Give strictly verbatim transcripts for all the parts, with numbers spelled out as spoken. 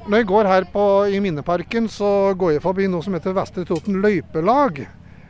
Når jeg går her på, i Minneparken, så går jeg forbi noe som heter Vestre Toten løypelag.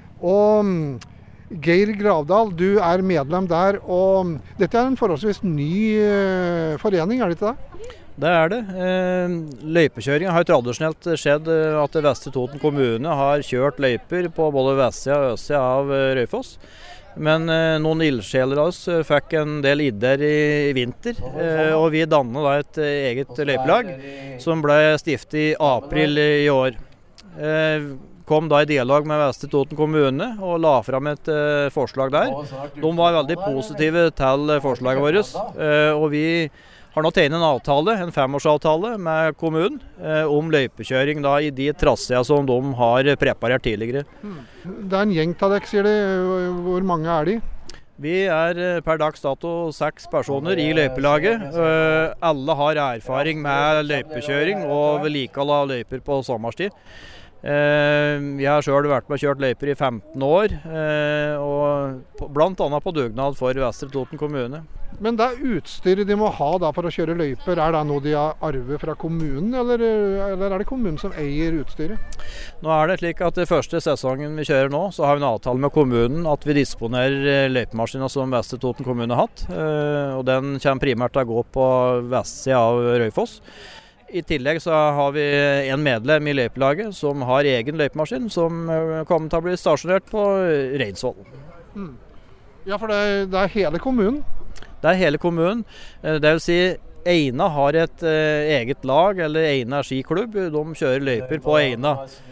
Og Geir Gravdal, du er medlem der, og dette er en forholdsvis ny uh, forening, er det ikke det? Det er det. Eh, løypekjøringen har tradisjonelt skjedd at Vestre Toten kommune har kjørt løyper på både vestsida og østsida av Raufoss. Men eh, noen ildsjeler av oss fikk en del idéer i, i vinter, eh, og vi dannet da et eget løypelag som ble stiftet i april i år. Eh, kom da i dialog med Vestre Toten kommune og la fram et eh, forslag der. De var veldig positive til forslaget vårt, eh, og vi har nå tegnet en avtale, en femårsavtale med kommunen eh, om løypekjøring da, i de trassene som de har preparert tidligere. Det er en gjeng av dere, sier de. Hvor mange er de? Vi er per dags dato seks personer i løypelaget. Eh, alle har erfaring med løypekjøring og vedlikehold av løyper på sommerstid. Eh, jeg har selv vært med og kjørt løyper i femten år, eh, og blant annet på dugnad for Vestre Toten kommune. Men det utstyret de må ha da for å kjøre løyper, er det noe de har arvet fra kommunen, eller, eller er det kommunen som eier utstyret? Nå er det slik at i første sesongen vi kjører nå, så har vi en avtale med kommunen at vi disponerer løypemaskiner som Vestre Toten kommune har hatt, og den kommer primært til å gå på vestsida av Raufoss. I tillegg så har vi en medlem i løypelaget som har egen løypemaskin, som kommer til å bli stasjonert på Reinsvoll. Mm. Ja, for det er, det er hele kommunen? Det er hele kommunen. Det vil si, Eina har et eh, eget lag, eller Eina skiklubb. De kjører løyper på Eina.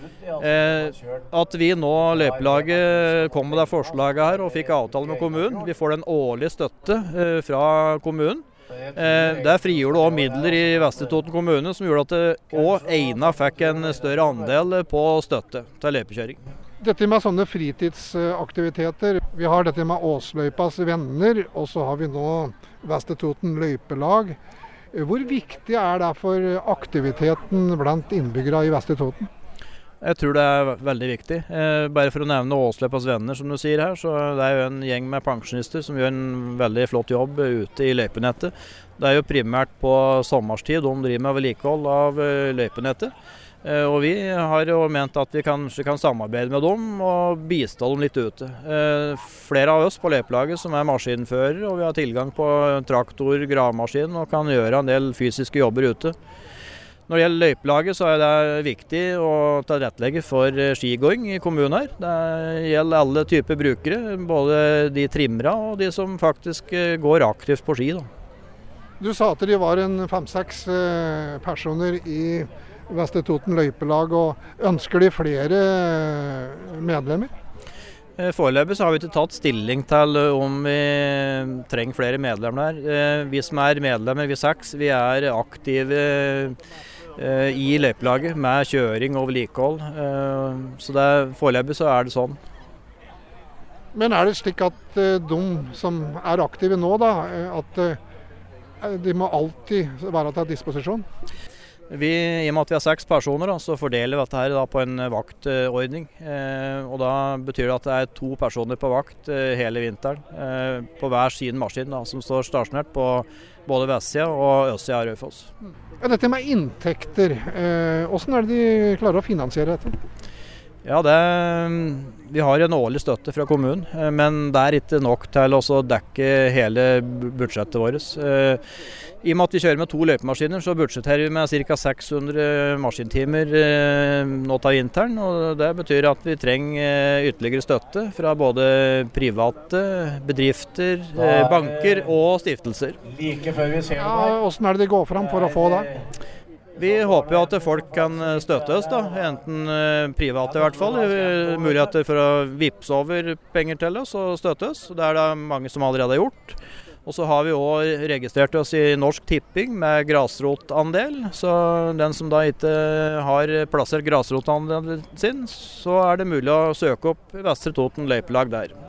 Eh, at vi nå, løypelaget, kom med det forslaget her og fikk avtale med kommunen. Vi får den årlige støtte eh, fra kommunen. Eh, der frigjorde også midler i Vestre Toten kommune, som gjorde at også Eina fikk en større andel på støtte til løypekjøring. Dette med sånne fritidsaktiviteter, vi har dette med Åsløypas venner, og så har vi nå Vestre Toten løypelag. Hvor viktig er det for aktiviteten blant innbyggere i Vestre Toten? Jeg tror det er veldig viktig. Eh, bare for å nevne Åsløypas venner, som du sier her, så det er jo en gjeng med pensjonister som gjør en veldig flott jobb ute i løypenettet. Det er jo primært på sommerstid de driver med vedlikehold av løypenettet. Og vi har jo ment at vi kanskje kan samarbeide med dem og bistå dem litt ute. Flere av oss på løypelaget som er maskinfører, og vi har tilgang på traktor, gravemaskin og kan gjøre en del fysiske jobber ute. Når det gjelder løypelaget så er det viktig å tilrettelegge for skigåing i kommunen her. Det gjelder alle typer brukere, både de trimmere og de som faktisk går aktivt på ski. Da. Du sa at det var en fem-seks personer i Vestre Toten løypelag, og ønsker de flere medlemmer? Foreløpig så har vi ikke tatt stilling til om vi trenger flere medlemmer der. Vi som er medlemmer, vi seks, vi er aktive i løypelaget med kjøring og vedlikehold. Så det, foreløpig så er det sånn. Men er det slik at de som er aktive nå, da, at de må alltid være til disposisjon? Vi, I og med at vi har seks personer, da, så fordeler vi dette her da, på en vaktordning. Eh, og da betyr det at det er to personer på vakt eh, hele vinteren, eh, på hver sin maskin, da, som står stasjonert på både vestsida og østsida av Raufoss. Ja, dette med inntekter, eh, hvordan er det de klarer å finansiere dette? Ja, det, vi har en årlig støtte fra kommunen, men det er ikke nok til å dekke hele budsjettet vårt. I og med at vi kjører med to løypemaskiner, så budsjetterer vi med ca. seks hundre maskintimer nå til vinteren. Og det betyr at vi trenger ytterligere støtte fra både private, bedrifter, banker og stiftelser. Ja, hvordan er det de går fram for å få det? Vi håper jo at folk kan støtte oss, da, enten private i hvert fall. Muligheter for å vippse over penger til oss og støtte oss. Det er det mange som allerede har gjort. Og så har vi også registrert oss i Norsk Tipping med grasrotandel. Så den som da ikke har plassert grasrotandelen sin, så er det mulig å søke opp Vestre Toten løypelag der.